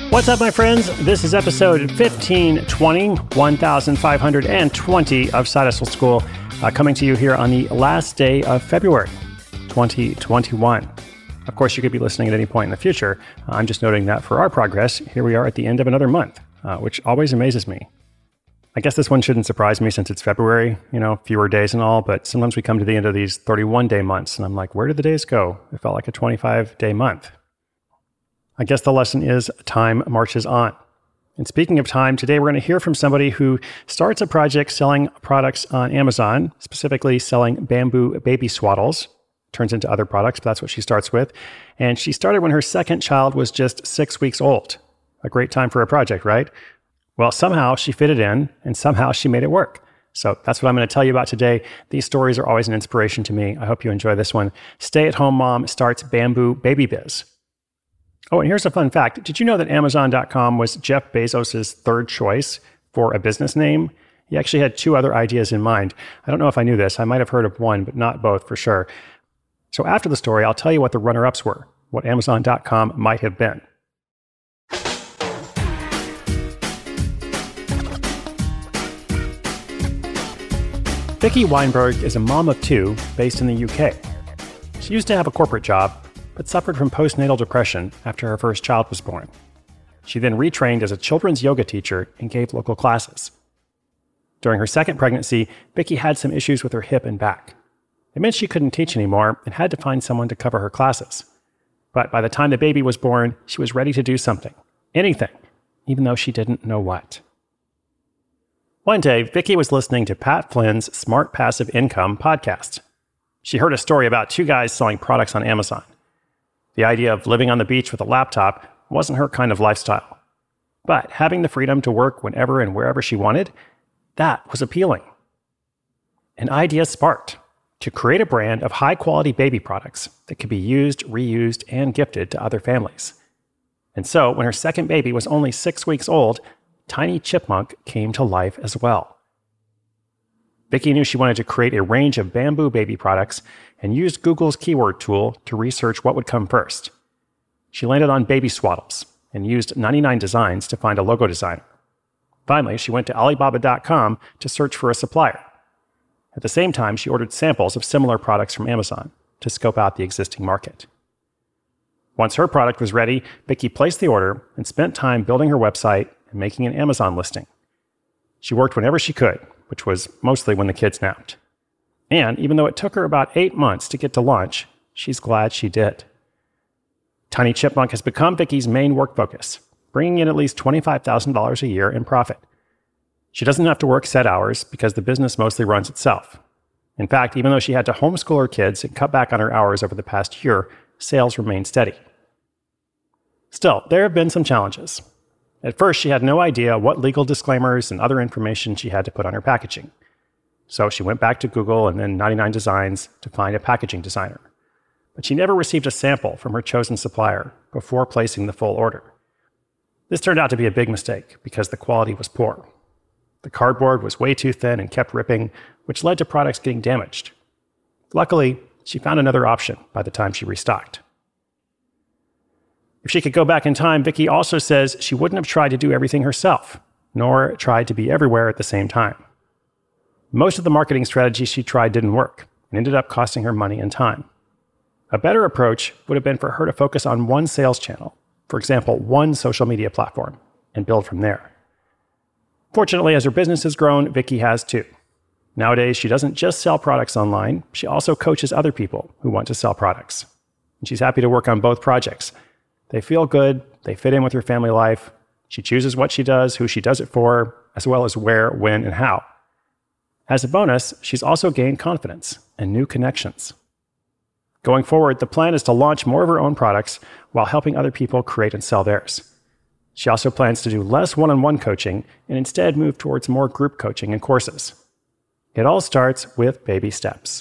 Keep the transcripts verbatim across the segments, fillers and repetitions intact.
What's up, my friends? This is episode fifteen twenty, one thousand five hundred twenty of Side Hustle School, uh, coming to you here on the last day of February, twenty twenty-one. Of course, you could be listening at any point in the future. Uh, I'm just noting that for our progress, here we are at the end of another month, uh, which always amazes me. I guess this one shouldn't surprise me since it's February, you know, fewer days and all, but sometimes we come to the end of these thirty-one day months and I'm like, where did the days go? It felt like a twenty-five day month. I guess the lesson is time marches on. And speaking of time, today we're going to hear from somebody who starts a project selling products on Amazon, specifically selling bamboo baby swaddles. Turns into other products, but that's what she starts with. And she started when her second child was just six weeks old. A great time for a project, right? Well, somehow she fit it in, and somehow she made it work. So that's what I'm going to tell you about today. These stories are always an inspiration to me. I hope you enjoy this one. Stay-at-home mom starts bamboo baby biz. Oh, and here's a fun fact. Did you know that Amazon dot com was Jeff Bezos' third choice for a business name? He actually had two other ideas in mind. I don't know if I knew this. I might have heard of one, but not both for sure. So after the story, I'll tell you what the runner-ups were, what Amazon dot com might have been. Vicki Weinberg is a mom of two based in the U K. She used to have a corporate job, but suffered from postnatal depression after her first child was born. She then retrained as a children's yoga teacher and gave local classes. During her second pregnancy, Vicki had some issues with her hip and back. It meant she couldn't teach anymore and had to find someone to cover her classes. But by the time the baby was born, she was ready to do something, anything, even though she didn't know what. One day, Vicki was listening to Pat Flynn's Smart Passive Income podcast. She heard a story about two guys selling products on Amazon. The idea of living on the beach with a laptop wasn't her kind of lifestyle. But having the freedom to work whenever and wherever she wanted, that was appealing. An idea sparked to create a brand of high-quality baby products that could be used, reused, and gifted to other families. And so, when her second baby was only six weeks old, Tiny Chipmunk came to life as well. Vicki knew she wanted to create a range of bamboo baby products and used Google's keyword tool to research what would come first. She landed on baby swaddles and used ninety-nine Designs to find a logo designer. Finally, she went to Alibaba dot com to search for a supplier. At the same time, she ordered samples of similar products from Amazon to scope out the existing market. Once her product was ready, Vicki placed the order and spent time building her website and making an Amazon listing. She worked whenever she could, which was mostly when the kids napped. And even though it took her about eight months to get to launch, she's glad she did. Tiny Chipmunk has become Vicki's main work focus, bringing in at least twenty-five thousand dollars a year in profit. She doesn't have to work set hours because the business mostly runs itself. In fact, even though she had to homeschool her kids and cut back on her hours over the past year, sales remained steady. Still, there have been some challenges. At first, she had no idea what legal disclaimers and other information she had to put on her packaging. So she went back to Google and then ninety-nine Designs to find a packaging designer. But she never received a sample from her chosen supplier before placing the full order. This turned out to be a big mistake because the quality was poor. The cardboard was way too thin and kept ripping, which led to products getting damaged. Luckily, she found another option by the time she restocked. If she could go back in time, Vicki also says she wouldn't have tried to do everything herself, nor tried to be everywhere at the same time. Most of the marketing strategies she tried didn't work and ended up costing her money and time. A better approach would have been for her to focus on one sales channel, for example, one social media platform, and build from there. Fortunately, as her business has grown, Vicki has too. Nowadays, she doesn't just sell products online, she also coaches other people who want to sell products. And she's happy to work on both projects. They feel good, they fit in with her family life. She chooses what she does, who she does it for, as well as where, when, and how. As a bonus, she's also gained confidence and new connections. Going forward, the plan is to launch more of her own products while helping other people create and sell theirs. She also plans to do less one-on-one coaching and instead move towards more group coaching and courses. It all starts with baby steps.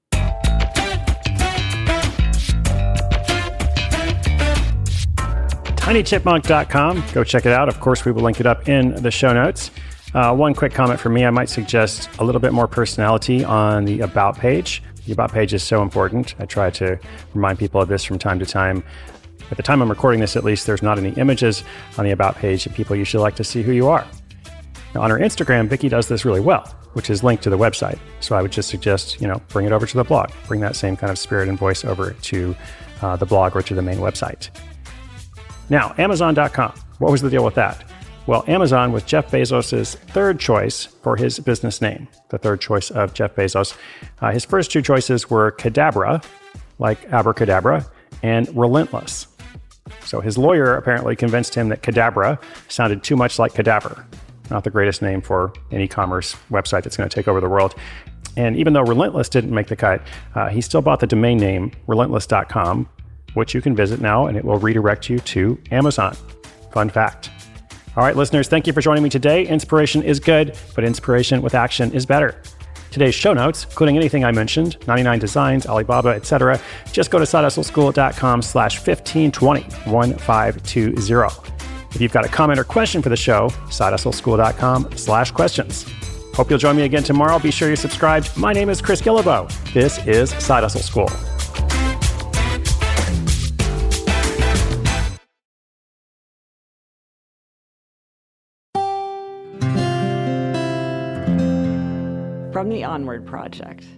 tiny chipmunk dot com. Go check it out. Of course, we will link it up in the show notes. Uh, one quick comment from me, I might suggest a little bit more personality on the About page. The About page is so important. I try to remind people of this from time to time. At the time I'm recording this, at least, there's not any images on the About page, and people usually like to see who you are. Now, on her Instagram, Vicki does this really well, which is linked to the website. So I would just suggest, you know, bring it over to the blog. Bring that same kind of spirit and voice over to uh, the blog or to the main website. Now, Amazon dot com. What was the deal with that? Well, Amazon was Jeff Bezos' third choice for his business name, the third choice of Jeff Bezos. Uh, his first two choices were Cadabra, like abracadabra, and Relentless. So his lawyer apparently convinced him that Cadabra sounded too much like cadaver. Not the greatest name for an e-commerce website that's going to take over the world. And even though Relentless didn't make the cut, uh, he still bought the domain name relentless dot com, which you can visit now, and it will redirect you to Amazon. Fun fact. All right, listeners, thank you for joining me today. Inspiration is good, but inspiration with action is better. Today's show notes, including anything I mentioned, ninety-nine Designs, Alibaba, et cetera, just go to side hustle school dot com slash fifteen twenty, one five two zero. If you've got a comment or question for the show, side hustle school dot com slash questions. Hope you'll join me again tomorrow. Be sure you're subscribed. My name is Chris Guillebeau. This is Side Hustle School. From the Onward Project.